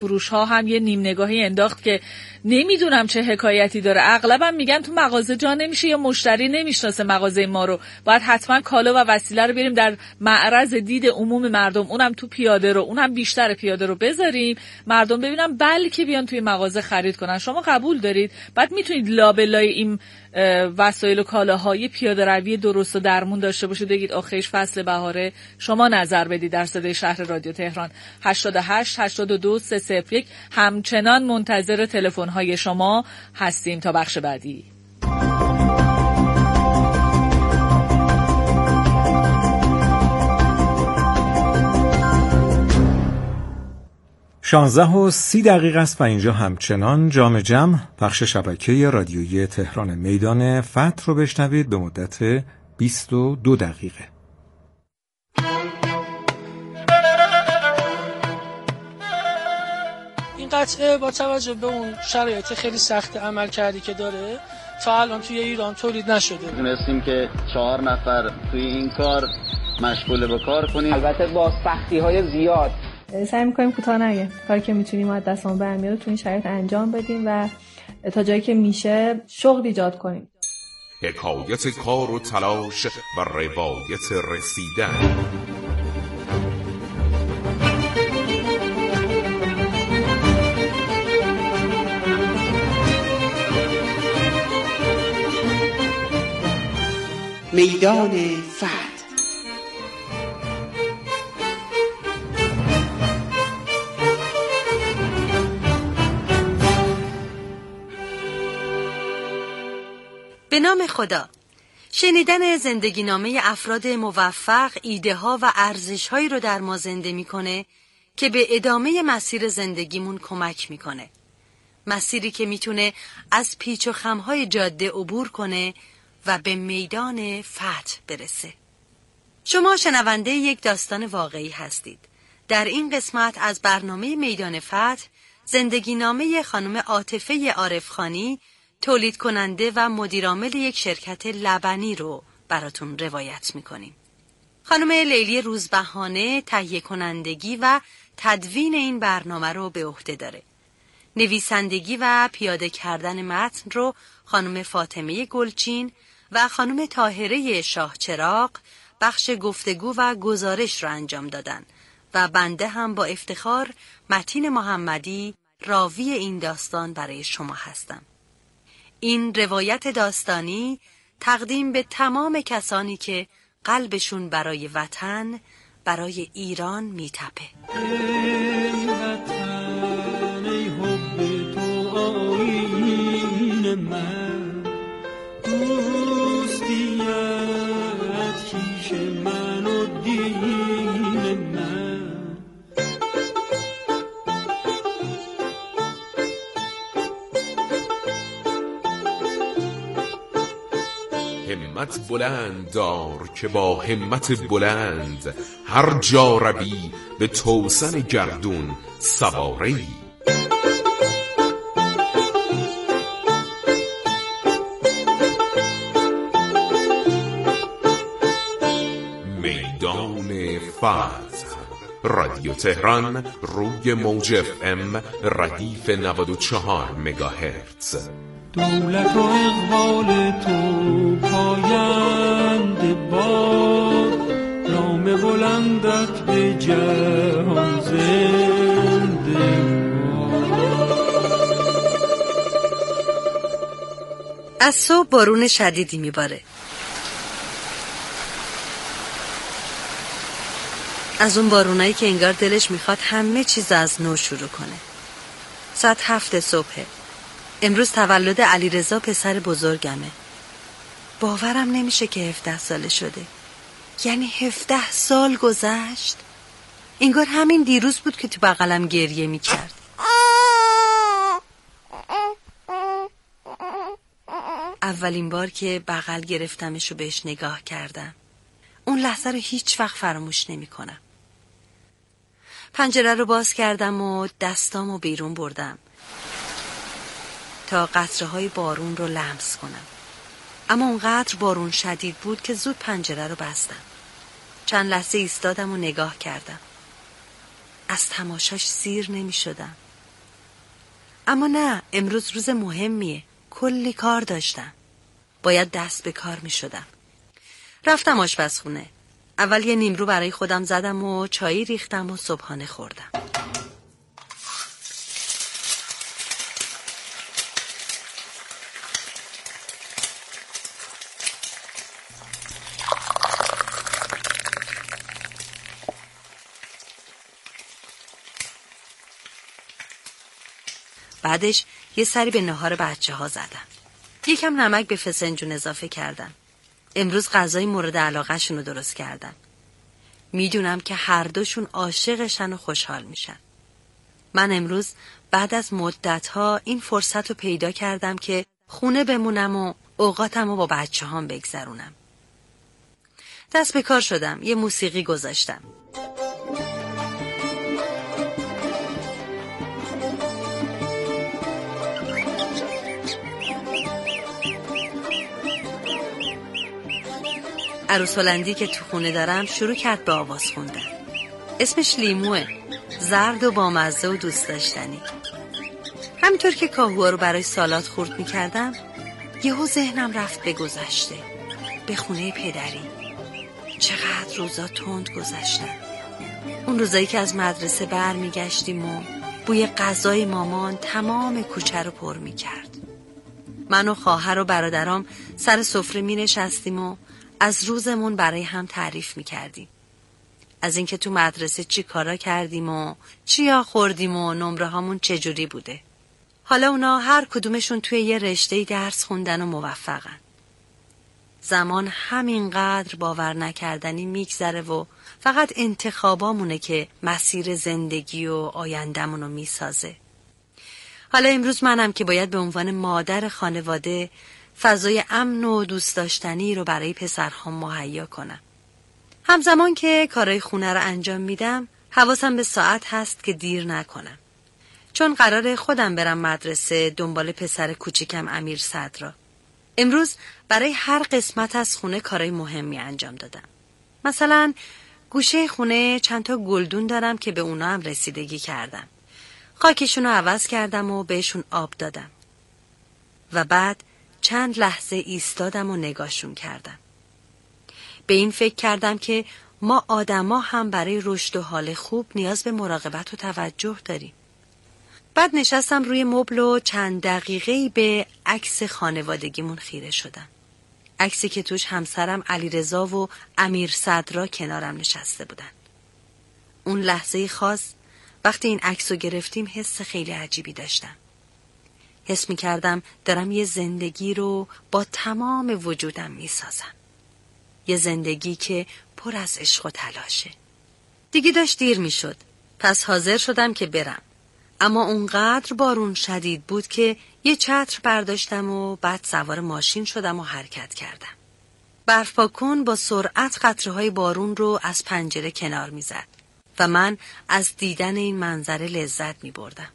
فروش ها هم یه نیم نگاهی انداخت که نمیدونم چه حکایتی داره. اغلبم میگن تو مغازه جا نمیشه یا مشتری نمیشناسه مغازه ما رو، باید حتما کالا و وسیله رو بریم در معرض دید عموم مردم، اونم تو پیاده رو، اونم بیشتر پیاده رو بذاریم مردم ببینن بلکه بیان توی مغازه خرید کنن. شما قبول دارید؟ بعد میتونید لابلای این وسایل و کالاهای پیاده روی درست و درمون داشته باشید، بگید آخیش فصل بهاره. شما نظر بدید در صدای شهر رادیو تهران 88 82 301. همچنان منتظر تلفن‌های شما هستیم تا بخش بعدی. شانزده و 30 دقیقه است و اینجا همچنان جام جم بخش شبکه رادیویی تهران. میدان فتح رو بشنوید به مدت 22 دقیقه. این قطعه با توجه به اون شرایط خیلی سخت عمل کردی که داره تا الان توی ایران تولید نشده. تونستیم که 4 نفر توی این کار مشغول به کار کنیم، البته با سختی‌های زیاد. سعی می‌کنیم کوتاه نگه، کاری که می‌تونیم از دستمون برمیاد تو این شرایط انجام بدیم و تا جایی که میشه شغل ایجاد کنیم. حکایت کار و تلاش و روایت رسیدن. میدان فتح. به نام خدا. شنیدن زندگی نامه افراد موفق ایده ها و ارزش هایی رو در ما زنده میکنه که به ادامه مسیر زندگیمون کمک میکنه. مسیری که میتونه از پیچ و خمهای جاده عبور کنه و به میدان فتح برسه. شما شنونده یک داستان واقعی هستید. در این قسمت از برنامه میدان فتح زندگی نامه خانم عاطفه عارفخانی، تولید کننده و مدیرعامل یک شرکت لبنی رو براتون روایت میکنیم. خانم لیلی روزبهانه تهیه کنندگی و تدوین این برنامه رو به عهده داره. نویسندگی و پیاده کردن متن رو خانم فاطمه گلچین و خانم طاهره شاهچراغ بخش گفتگو و گزارش رو انجام دادن و بنده هم با افتخار متین محمدی راوی این داستان برای شما هستم. این روایت داستانی تقدیم به تمام کسانی که قلبشون برای وطن، برای ایران میتپه. ای وطن، ای حب تو آیین من، دوستیت کیش من و دین من. همت بلند دار که با همت بلند هر جا روی به توسن گردون سواری. میدان فتح. رادیو تهران روی موج FM ردیف 94 مگاهرتز. دولت و اقبال تو پاینده باد، نام بلندت به جهان زنده باد. از صبح بارون شدیدی میباره. از اون بارونایی که انگار دلش میخواد همه چیز از نو شروع کنه. ساعت 7 صبحه. امروز تولد علیرضا پسر بزرگمه. باورم نمیشه که 17 ساله شده. یعنی 17 سال گذشت. انگار همین دیروز بود که تو بغلم گریه میکرد. اولین بار که بغل گرفتمش و بهش نگاه کردم، اون لحظه رو هیچ وقت فراموش نمیکنم. پنجره رو باز کردم و دستامو بیرون بردم تا قطره‌های بارون رو لمس کنم. اما اونقدر بارون شدید بود که زود پنجره رو بستم. چند لحظه ایستادم و نگاه کردم. از تماشاش سیر نمی شدم. اما نه، امروز روز مهمیه. کلی کار داشتم. باید دست به کار می شدم. رفتم آشپزخونه. اول یه نیمرو برای خودم زدم و چایی ریختم و صبحانه خوردم. بعدش یه سری به نهار بچه‌ها زدم. یکم نمک به فسنجون اضافه کردم. امروز غذای مورد علاقه شون رو درست کردم. میدونم که هر دوشون عاشقشن و خوشحال میشن. من امروز بعد از مدت‌ها این فرصت رو پیدا کردم که خونه بمونم و اوقاتم رو با بچه‌هام بگذرونم. دست به کار شدم. یه موسیقی گذاشتم. عروس هلندی که تو خونه دارم شروع کرد به آواز خوندن. اسمش لیموه، زرد و بامزه و دوست داشتنی. همینطور که کاهوها رو برای سالاد خورد می‌کردم، یهو ذهنم رفت به گذشته، به خونه پدری. چقدر روزا تند گذشتن. اون روزایی که از مدرسه برمیگشتیم و بوی غذای مامان تمام کوچه رو پر می‌کرد. من و خواهر و برادرام سر سفره می‌نشستیم و از روزمون برای هم تعریف می‌کردیم. از اینکه تو مدرسه چی کارا کردیم و چیا خوردیم و نمره هامون چجوری بوده. حالا اونا هر کدومشون توی یه رشته‌ای درس خوندن و موفقن. زمان همینقدر باور نکردنی میگذره و فقط انتخابامونه که مسیر زندگی و آیندمونو میسازه. حالا امروز منم که باید به عنوان مادر خانواده فضای امن و دوست داشتنی رو برای پسرهام مهیا کنم. همزمان که کارهای خونه رو انجام میدم، حواسم به ساعت هست که دیر نکنم. چون قراره خودم برم مدرسه دنبال پسر کوچیکم امیر صدرا. امروز برای هر قسمت از خونه کارهای مهمی انجام دادم. مثلا گوشه خونه چند تا گلدون دارم که به اونا هم رسیدگی کردم. خاکشون رو عوض کردم و بهشون آب دادم. و بعد چند لحظه ایستادم و نگاهشون کردم. به این فکر کردم که ما آدما هم برای رشد و حال خوب نیاز به مراقبت و توجه داریم. بعد نشستم روی مبل و چند دقیقه‌ای به عکس خانوادگیمون خیره شدم. عکسی که توش همسرم علیرضا و امیر صدرا کنارم نشسته بودن. اون لحظه خاص وقتی این عکسو گرفتیم حس خیلی عجیبی داشتم. حس می کردم دارم یه زندگی رو با تمام وجودم می سازم. یه زندگی که پر از عشق و تلاشه. دیگه داشت دیر می شد. پس حاضر شدم که برم. اما اونقدر بارون شدید بود که یه چتر برداشتم و بعد سوار ماشین شدم و حرکت کردم. برف‌پاکن با سرعت قطره‌های بارون رو از پنجره کنار می زد و من از دیدن این منظره لذت می بردم.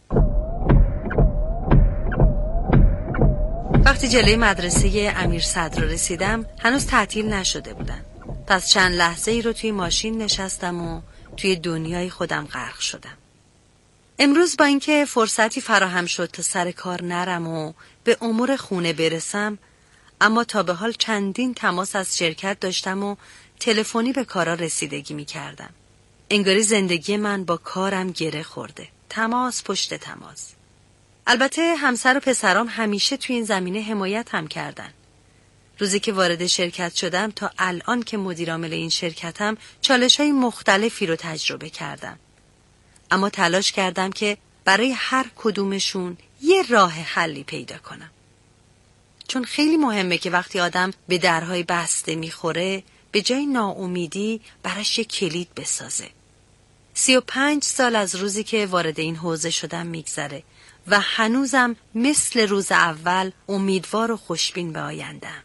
وقتی جلوی مدرسه امیر صدرا رسیدم هنوز تعطیل نشده بودن. پس چند لحظه ای رو توی ماشین نشستم و توی دنیای خودم غرق شدم. امروز با اینکه فرصتی فراهم شد تا سر کار نرم و به امور خونه برسم، اما تا به حال چندین تماس از شرکت داشتم و تلفنی به کارا رسیدگی می کردم. انگاری زندگی من با کارم گره خورده. تماس پشت تماس. البته همسر و پسرام همیشه توی این زمینه حمایت هم کردن. روزی که وارد شرکت شدم تا الان که مدیر عامل این شرکتم، چالش‌های مختلفی رو تجربه کردم. اما تلاش کردم که برای هر کدومشون یه راه حلی پیدا کنم. چون خیلی مهمه که وقتی آدم به درهای بسته میخوره، به جای ناامیدی براش یه کلید بسازه. 35 سال از روزی که وارد این حوزه شدم میگذره و هنوزم مثل روز اول امیدوار و خوشبین به آینده‌ام.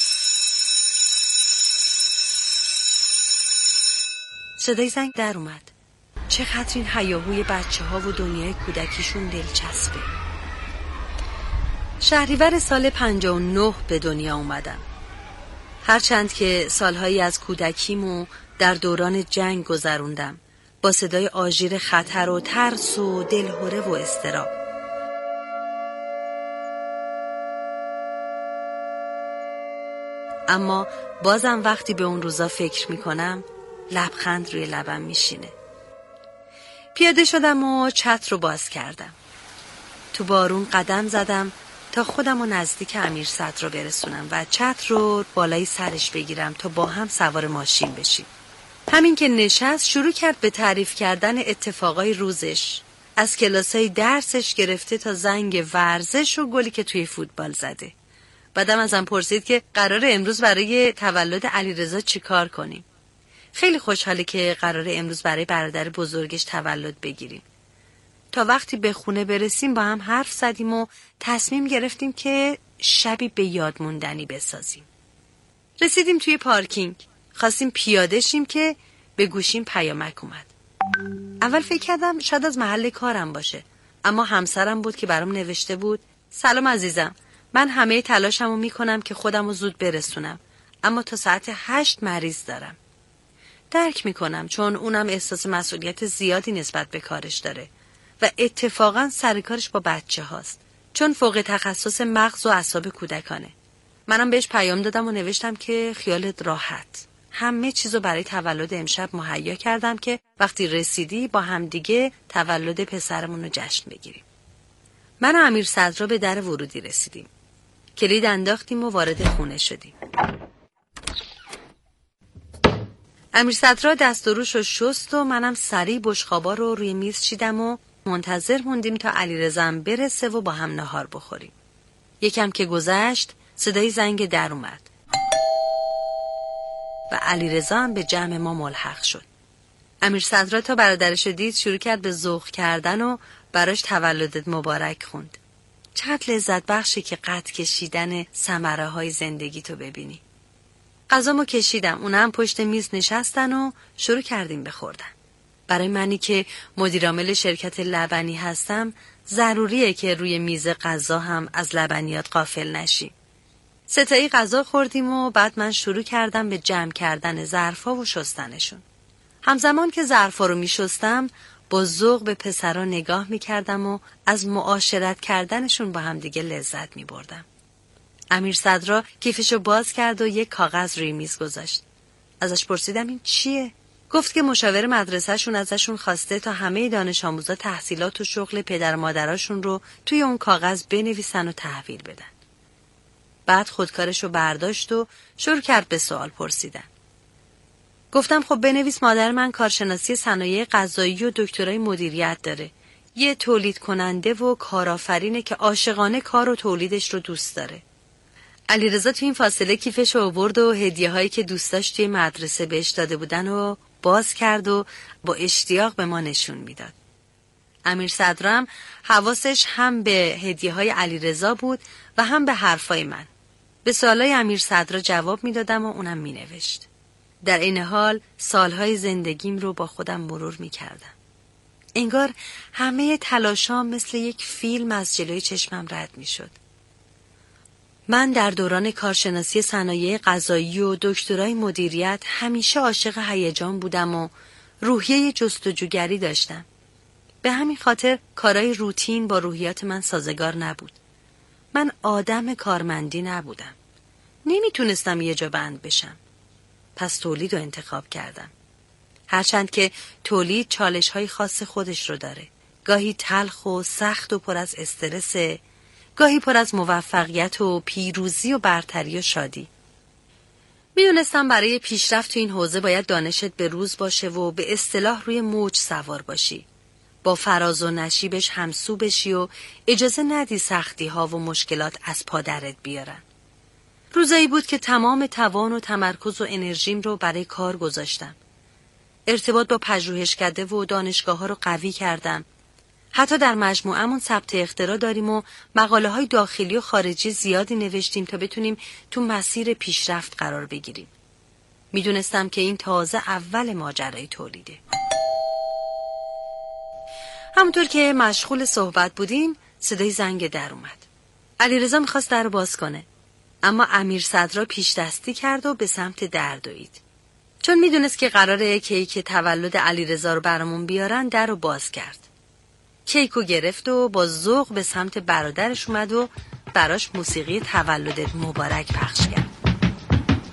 صدای زنگ در اومد. چقدر این هیاهوی بچه‌ها و دنیای کودکیشون دلچسبه. شهریور سال 59 به دنیا اومدم. هرچند که سالهایی از کودکیمو در دوران جنگ گذروندم، با صدای آژیر خطر و ترس و دلهره و اضطراب. اما بازم وقتی به اون روزا فکر میکنم لبخند روی لبم میشینه. پیاده شدم و چتر رو باز کردم. تو بارون قدم زدم تا خودم رو نزدیک امیرصدر رو برسونم و چتر رو بالای سرش بگیرم تا با هم سوار ماشین بشیم. همین که نشست شروع کرد به تعریف کردن اتفاقای روزش، از کلاسای درسش گرفته تا زنگ ورزش و گلی که توی فوتبال زده. بعدم ازم پرسید که قراره امروز برای تولد علیرضا چی کار کنیم. خیلی خوشحاله که قراره امروز برای برادر بزرگش تولد بگیریم. تا وقتی به خونه برسیم با هم حرف زدیم و تصمیم گرفتیم که شبی به یاد موندنی بسازیم. رسیدیم توی پارکینگ. خواستیم پیاده شیم که به گوشیم پیامک اومد. اول فکر کردم شاید از محل کارم باشه، اما همسرم بود که برام نوشته بود: سلام عزیزم، من همه تلاشمو میکنم که خودمو زود برسونم، اما تا ساعت 8 مریض دارم. درک میکنم چون اونم احساس مسئولیت زیادی نسبت به کارش داره و اتفاقا سر کارش با بچه هاست، چون فوق تخصص مغز و اعصاب کودکانه. منم بهش پیام دادم و نوشتم که خیالت راحت، همه چیزو برای تولد امشب مهیا کردم که وقتی رسیدی با هم دیگه تولد پسرمون رو جشن بگیریم. من و امیرصدر به در ورودی رسیدیم. کلید انداختیم و وارد خونه شدیم. امیرصدر دست و روش رو شست و منم سریع بشقابا رو روی میز چیدم و منتظر موندیم تا علیرضا برسه و با هم نهار بخوریم. یکم که گذشت صدای زنگ در اومد و علیرضا هم به جمع ما ملحق شد. امیرصدر تا برادرش دید شروع کرد به ذوق کردن و براش تولدت مبارک خوند. چقدر لذت بخشه که قد کشیدن ثمره های زندگی تو ببینی. غذامو کشیدم، اونا هم پشت میز نشستن و شروع کردیم بخوردن. برای منی که مدیرعامل شرکت لبنی هستم ضروریه که روی میز غذا هم از لبنیات غافل نشیم. ستایی غذا خوردیم و بعد من شروع کردم به جمع کردن ظرفا و شستنشون. همزمان که ظرفا رو می شستم با ذوق به پسرا نگاه می کردم و از معاشرت کردنشون با هم دیگه لذت می بردم. امیرصدر کیفشو باز کرد و یک کاغذ روی میز گذاشت. ازش پرسیدم این چیه؟ گفت که مشاور مدرسه‌شون ازشون خواسته تا همه دانش آموزا تحصیلات و شغل پدر مادراشون رو توی اون کاغذ بنویسن و تحویل بدن. بعد خودکارشو برداشت و شروع کرد به سوال پرسیدن. گفتم خب بنویس مادر من کارشناسی صنایع غذایی و دکترای مدیریت داره. یه تولید کننده و کارآفرینه که عاشقانه کار و تولیدش رو دوست داره. علیرضا تو این فاصله کیفش رو آورد و هدیه‌هایی که دوست داشت توی مدرسه بهش داده بودن و باز کرد و با اشتیاق به ما نشون میداد. امیرصدر حواسش هم به هدیه‌های علیرضا بود و هم به حرفای من. به سوالای امیرصدر جواب میدادم و اونم مینوشت. در این حال سالهای زندگیم رو با خودم مرور میکردم. انگار همه تلاشام مثل یک فیلم از جلوی چشمم رد میشد. من در دوران کارشناسی صنایع غذایی و دکترای مدیریت همیشه عاشق هیجان بودم و روحیه جستجوگری داشتم. به همین خاطر کارهای روتین با روحیات من سازگار نبود. من آدم کارمندی نبودم. نمیتونستم یه جا بند بشم. پس تولید رو انتخاب کردم. هرچند که تولید چالش‌های خاص خودش رو داره. گاهی تلخ و سخت و پر از استرسه، گاهی پر از موفقیت و پیروزی و برتری و شادی. میدونستم برای پیشرفت تو این حوزه باید دانشت به روز باشه و به اصطلاح روی موج سوار باشی. با فراز و نشیبش همسو بشی و اجازه ندی سختی ها و مشکلات از پا درت بیارن. روزایی بود که تمام توان و تمرکز و انرژیم رو برای کار گذاشتم. ارتباط با پژوهشکده و دانشگاه ها رو قوی کردم. حتی در مجموعمون ثبت اختراع داریم و مقاله های داخلی و خارجی زیادی نوشتیم تا بتونیم تو مسیر پیشرفت قرار بگیریم. میدونستم که این تازه اول ماجرای تولیده. همونطور که مشغول صحبت بودیم صدای زنگ در اومد. علیرضا میخواست در رو باز کنه، اما امیرصدر پیش دستی کرد و به سمت در دوید. چون میدونست که قراره کیک تولد علیرضا رو برامون بیارن در رو باز کرد. کیکو گرفت و با ذوق به سمت برادرش اومد و براش موسیقی تولدت مبارک پخش کرد.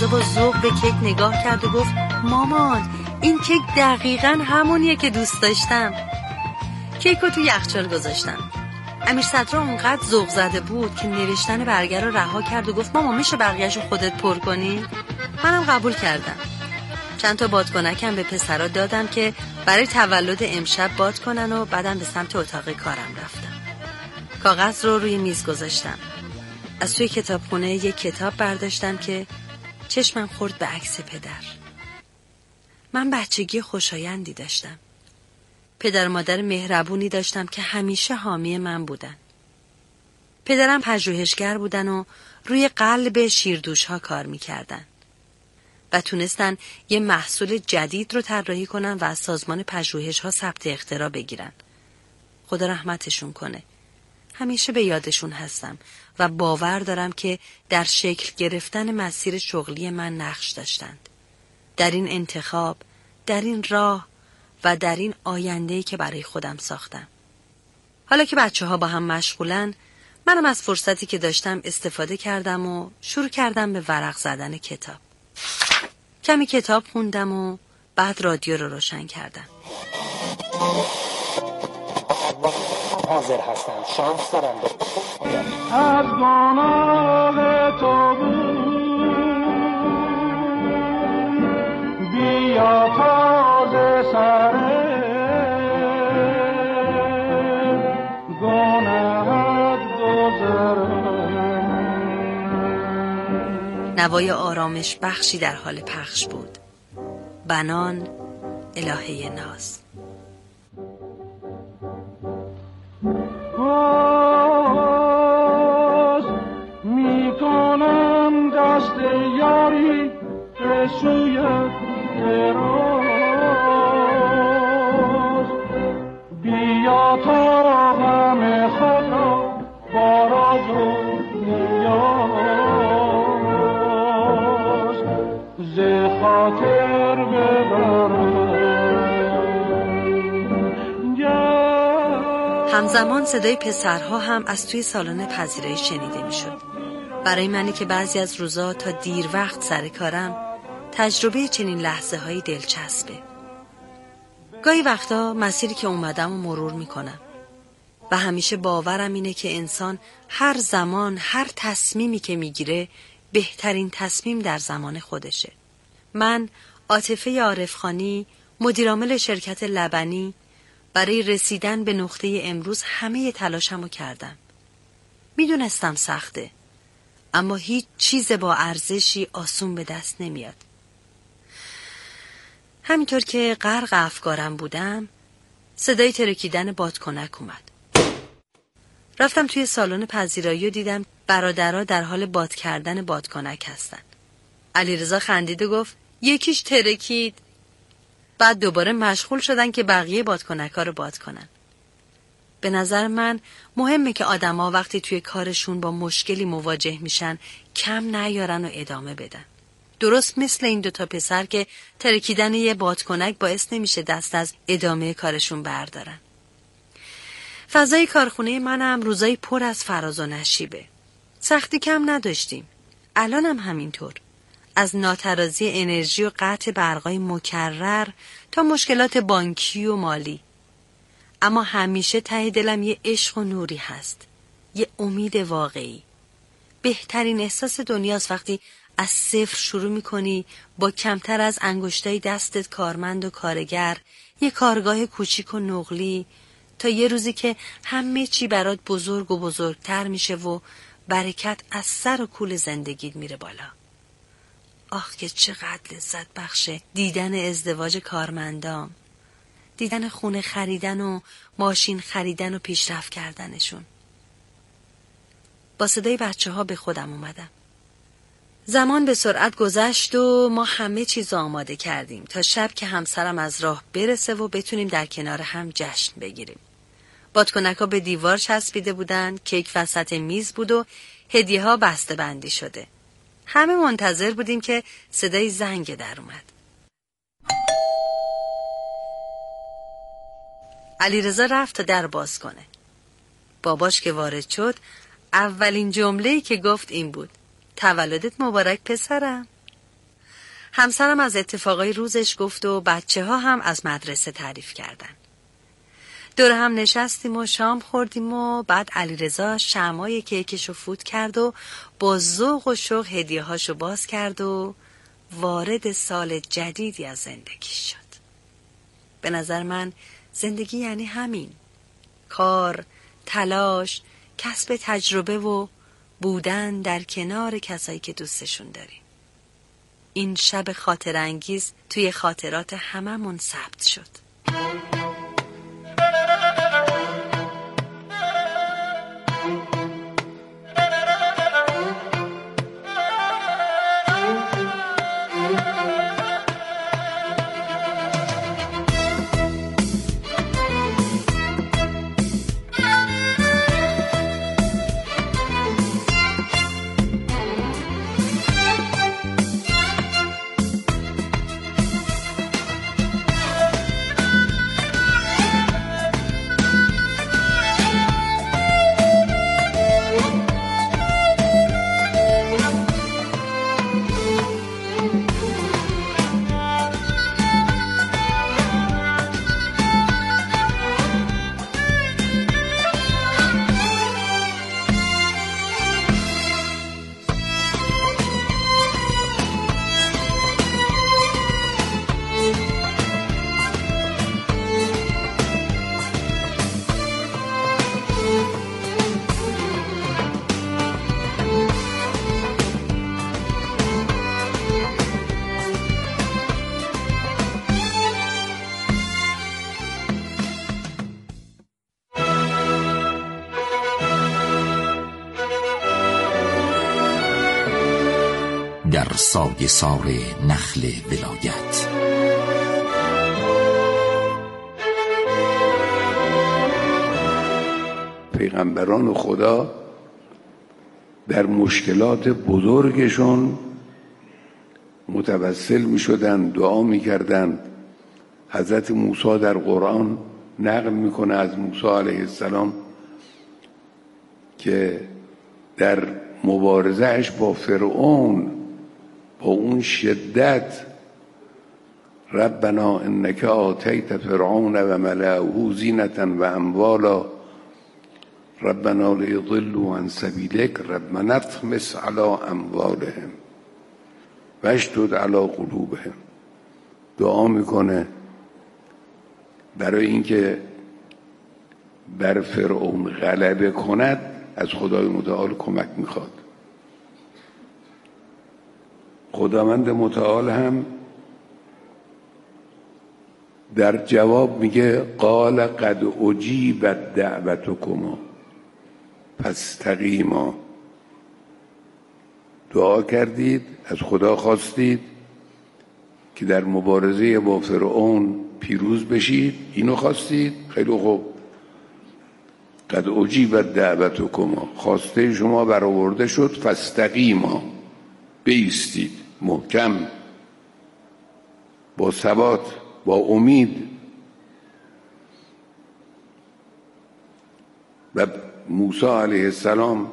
با ذوق به کیک نگاه کرد و گفت مامان این کیک دقیقاً همونیه که دوست داشتم. کیک رو تو یخچال گذاشتم. امیر صدرا اونقدر ذوق زده بود که نوشتن برگر رو رها کرد و گفت مامان میشه بقیه‌شو خودت پر کنی؟ منم قبول کردم. چند تا بادکنکم به پسرا دادم که برای تولد امشب باد کنن و بعدم به سمت اتاق کارم رفتم. کاغذ رو روی میز گذاشتم. از توی کتابخونه یک کتاب برداشتم که چشمم خورد به عکس پدر. من بچگی خوشایندی داشتم. پدر و مادر مهربونی داشتم که همیشه حامی من بودن. پدرم پژوهشگر بودن و روی قلب شیردوش‌ها کار می‌کردن و تونستن یه محصول جدید رو طراحی کنن و از سازمان پژوهش‌ها ثبت اختراع بگیرن. خدا رحمتشون کنه. همیشه به یادشون هستم و باور دارم که در شکل گرفتن مسیر شغلی من نقش داشتند. در این انتخاب، در این راه و در این آینده‌ای که برای خودم ساختم. حالا که بچه‌ها با هم مشغولن، منم از فرصتی که داشتم استفاده کردم و شروع کردم به ورق زدن کتاب. کمی کتاب خوندم و بعد رادیو رو روشن کردم. حاضر هستم، شانس دارم. از گناه تو بیا تازه سره گناهت گذره. نوای آرامش بخشی در حال پخش بود. بنان الهه ناز. باز میکنم دست یاری به سوی دراز. بیا تا غم خود را با راز و نیاز ز خاطر ببرم. همزمان صدای پسرها هم از توی سالن پذیرایی شنیده میشد. برای منی که بعضی از روزا تا دیر وقت سر کارم، تجربه چنین لحظه هایی دلچسبه. گاهی وقتا مسیری که اومدم و مرور میکنم و همیشه باورم اینه که انسان هر زمان هر تصمیمی که میگیره بهترین تصمیم در زمان خودشه. من عاطفه عارفخانی، مدیرعامل شرکت لبنی، برای رسیدن به نقطه امروز همه تلاشمو کردم. میدونستم سخته، اما هیچ چیز با ارزشی آسون به دست نمیاد. همینطور که غرق افکارم بودم، صدای ترکیدن بادکنک اومد. رفتم توی سالن پذیرایی و دیدم برادرها در حال باد کردن بادکنک هستن. علیرضا خندید و گفت یکیش ترکید. بعد دوباره مشغول شدن که بقیه بادکنک‌ها رو باد کنن. به نظر من مهمه که آدم‌ها وقتی توی کارشون با مشکلی مواجه میشن کم نیارن و ادامه بدن. درست مثل این دوتا پسر که ترکیدن یه بادکنک باعث نمیشه دست از ادامه کارشون بردارن. فضای کارخونه منم روزای پر از فراز و نشیبه. سختی کم نداشتیم. الانم همینطور. از ناترازی انرژی و قطع برقای مکرر تا مشکلات بانکی و مالی. اما همیشه ته دلم یه عشق و نوری هست. یه امید واقعی. بهترین احساس دنیاست وقتی از صفر شروع میکنی با کمتر از انگشتای دستت کارمند و کارگر، یه کارگاه کوچیک و نقلی، تا یه روزی که همه چی برات بزرگ و بزرگتر میشه و برکت از سر و کول زندگیت میره بالا. آخ که چقدر لذت بخشه دیدن ازدواج کارمندام، دیدن خونه خریدن و ماشین خریدن و پیشرفت کردنشون. با صدای بچه‌ها به خودم اومدم. زمان به سرعت گذشت و ما همه چیز آماده کردیم تا شب که همسرم از راه برسه و بتونیم در کنار هم جشن بگیریم. بادکنک‌ها به دیوار چسبیده بودن، کیک وسط میز بود و هدیه‌ها بسته بندی شده. همه منتظر بودیم که صدای زنگ در اومد. علیرضا رفت تا در باز کنه. باباش که وارد شد، اولین جمله‌ای که گفت این بود: تولدت مبارک پسرم. همسرم از اتفاقای روزش گفت و بچه‌ها هم از مدرسه تعریف کردن. دور هم نشستیم و شام خوردیم و بعد علیرضا شمعای کیکشو فوت کرد و با ذوق و شوق هدیه‌هاشو باز کرد و وارد سال جدیدی از زندگی شد. به نظر من زندگی یعنی همین: کار، تلاش، کسب تجربه و بودن در کنار کسایی که دوستشون داریم. این شب خاطر انگیز توی خاطرات هممون ثبت شد. در سایه سار نخل ولایت پیغمبران خدا در مشکلات بزرگشون متوسل می شدن، دعا می کردن. حضرت موسی در قرآن نقل می کنه از موسی علیه السلام که در مبارزهش با فرعون با اون شدت ربنا انک آتیت فرعون و ملأه زینة و اموالا ربنا لیضلوا عن سبیلک ربنا اطمس علی اموالهم واشدد علی قلوبهم. دعا میکنه برای اینکه بر فرعون غلبه کند، از خدای متعال کمک میخواد. خداوند متعال هم در جواب میگه قال قد اجیبت دعوتکما فاستقیما. دعا کردید، از خدا خواستید که در مبارزه با فرعون پیروز بشید، اینو خواستید، خیلی خوب. قد اجیبت دعوتکما، خواسته شما برآورده شد، فاستقیما، بایستید محکم، با ثبات، با امید. و موسی علیه السلام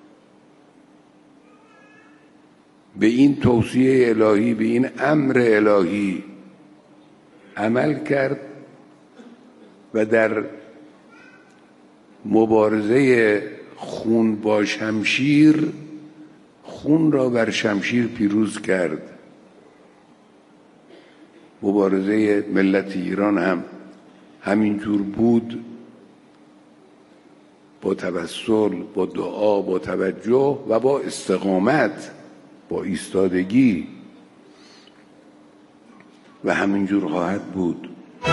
به این توصیه الهی، به این امر الهی عمل کرد و در مبارزه خون با شمشیر خون را بر شمشیر پیروز کرد. مبارزه ملت ایران هم همینجور بود، با توسل، با دعا، با توجه و با استقامت، با ایستادگی، و همینجور خواهد بود.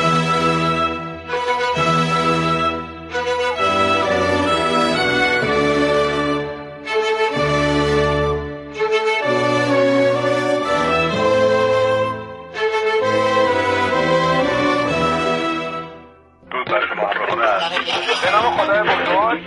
به نام خدای بزرگ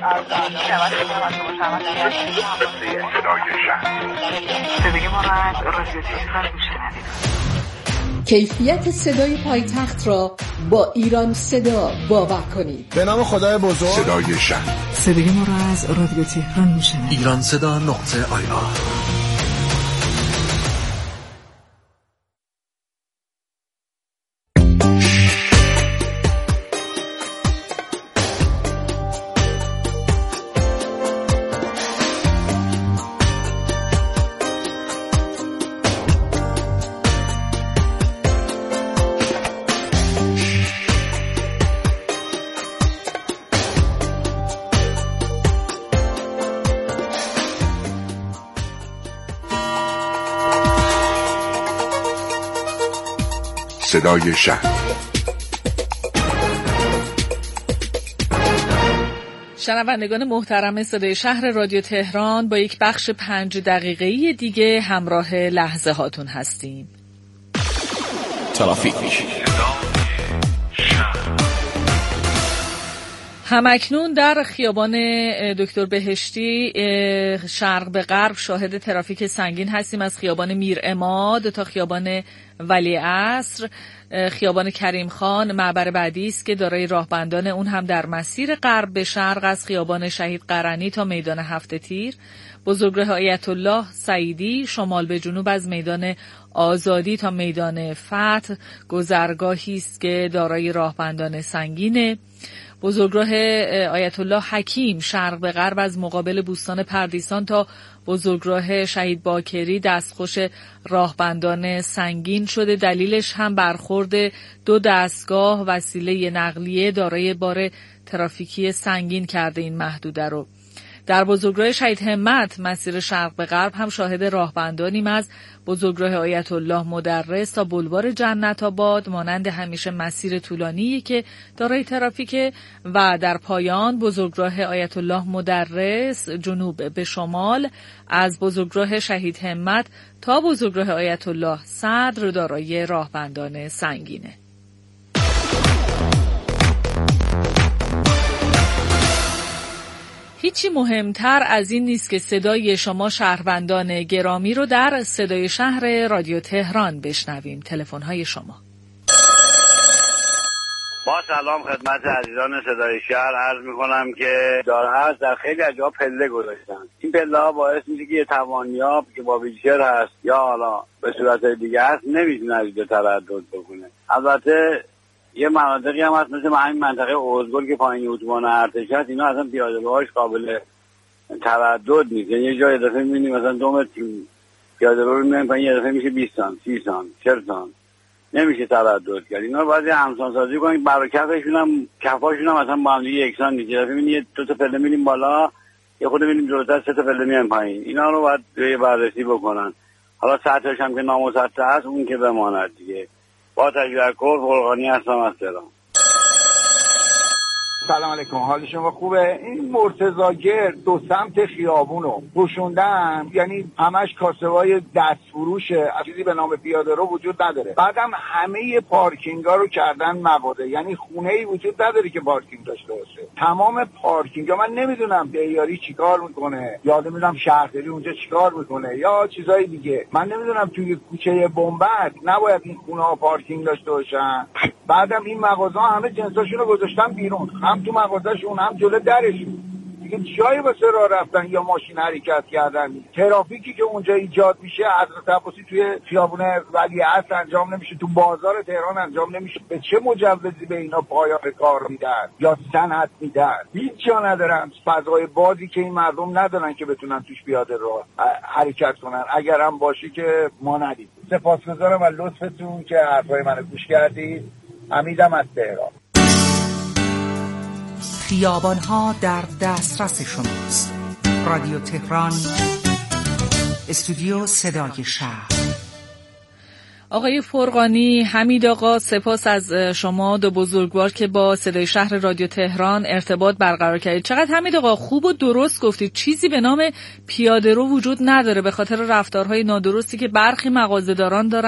صدای ما را رادیو تهران میشنوید. کیفیت صدای پایتخت را با ایران صدا باور کنید. به نام خدای بزرگ صدای شهر. صدای ما را از رادیو تهران میشنوید. ایران صدا .ir صدای شهر. شنوندگان محترم صدای شهر رادیو تهران، با یک بخش 5 دقیقه‌ای دیگه همراه لحظه هاتون هستیم. ترافیک. همکنون در خیابان دکتر بهشتی شرق به غرب شاهد ترافیک سنگین هستیم. از خیابان میرعماد تا خیابان ولیعصر، خیابان کریم خان معبر بعدی است که دارای راهبندان، اون هم در مسیر غرب به شرق از خیابان شهید قرنی تا میدان هفت تیر. بزرگراه آیت الله سعیدی شمال به جنوب از میدان آزادی تا میدان فتح گذرگاهی است که دارای راهبندان سنگینه. بزرگراه آیت الله حکیم شرق به غرب از مقابل بوستان پردیسان تا بزرگراه شهید باکری دستخوش راهبندان سنگین شده. دلیلش هم برخورد 2 دستگاه وسیله نقلیه دارای بار ترافیکی سنگین کرده این محدوده رو. در بزرگراه شهید همت مسیر شرق به غرب هم شاهد راهبندانیم از بزرگراه آیت الله مدرس تا بلوار جنت آباد. مانند همیشه مسیر طولانی که دارای ترافیک و در پایان بزرگراه آیت الله مدرس جنوب به شمال از بزرگراه شهید همت تا بزرگراه آیت الله صدر دارای راهبندان سنگینه. هیچی مهمتر از این نیست که صدای شما شهروندان گرامی رو در صدای شهر رادیو تهران بشنویم. تلفن‌های شما. با سلام خدمت عزیزان صدای شهر، عرض می‌کنم که هست در خیلی از جاها پله گذاشتن. این پله‌ها باعث میشه که یه توانیاب که با ویلچر هست یا حالا به صورت دیگه هست نمیتونه از اینجا تردد بکنه. البته یه مناطقی هم هست مثل همین منطقه اوزگل که پایین اتوبان ارتش هست، اینا اصلا پیاده‌روهاش قابل تردد نیست. یه جای دفعه می‌بینیم مثلا 2 متر پیاده‌رو رو می‌بینیم پایین، یه دفعه میشه 20 سانت 30 سانت 40 سانت، نمیشه تردد کرد. اینا رو باید همسان سازی کنیم. برای کفشون هم کفاشون هم مثلا با هم دیگه یکسان نیست. یه دفعه می‌بینیم 2 تا پله می‌ریم بالا، یه خود می‌بینیم جلوتر 3 تا پله میان پایین. اینا رو باید یه بررسی بکنن. حالا سطحش هم که نامسطح هست اون که بماند دیگه. با تشکر، فرقانی هستم از تهران. سلام علیکم، حال شما خوبه؟ این مرتضاگر 2 سمت خیابونو پوشوندن، یعنی همش کاسبای دستفروشه، چیزی به نام پیاده رو وجود نداره. بعدم همه پارکینگا رو کردن مواده، یعنی خونه‌ای وجود نداره که پارکینگ داشته باشه. تمام پارکینگا، من نمیدونم بیاری چیکار میکنه، یا نمیدونم شهرداری اونجا چیکار میکنه یا چیزای دیگه. من نمیدونم توی کوچه بنبست نباید این خونه‌ها پارکینگ داشته باشن. بعدم این مغازه‌ها همه جنساشون رو گذاشتن بیرون، هم تو مغازه‌شون هم جلو درشون، دیگه جایی واسه راه رفتن یا ماشین حرکت کردن. ترافیکی که اونجا ایجاد میشه حضرت عباسی توی خیابون ولیعصر انجام نمیشه، تو بازار تهران انجام نمیشه. به چه مجوزی به اینا پایان کار میدن یا صنعت میدن؟ هیچ جا ندارن. فضای بازی که این مردم ندارن که بتونن توش پیاده رو حرکت کنن. اگر هم باشه که ما ندید. سپاسگزارم از لطفتون که حرفای منو گوش کردید. امیدم از تهران. خیابان‌ها در دسترس شماست. رادیو تهران، استودیو صدای شهر. آقای فرقانی، حمید آقا، سپاس از شما 2 بزرگوار که با صدای شهر رادیو تهران ارتباط برقرار کردید. چقدر حمید آقا خوب و درست گفتید. چیزی به نام پیاده رو وجود نداره به خاطر رفتارهای نادرستی که برخی مغازه‌داران دارن